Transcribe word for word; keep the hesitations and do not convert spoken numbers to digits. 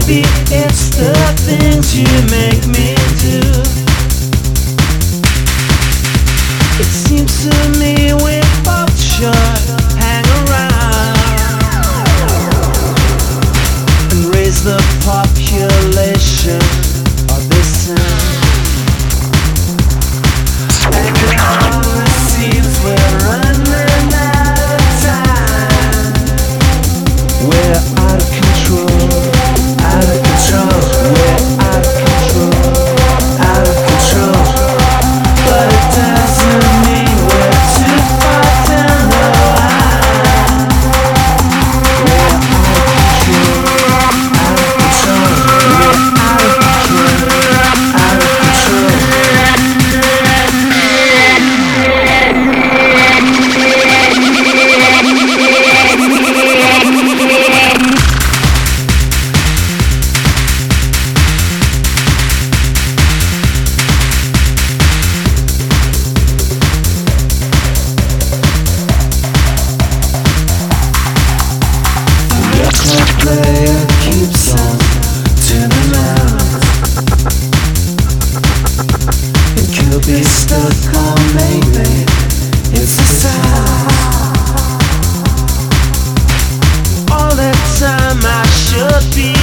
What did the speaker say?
Maybe it's the things you make me do. It seems to me we both should hang around and raise the population of this town. And now it seems we're running out of time. We're out of control, out of control. We're out of control, out of control. But it doesn't mean we're too far down the line. We're out of control, out of control. We're out of control, out of control. The player keeps on turning around. It could be stuck or maybe it's the sound. All the time I should be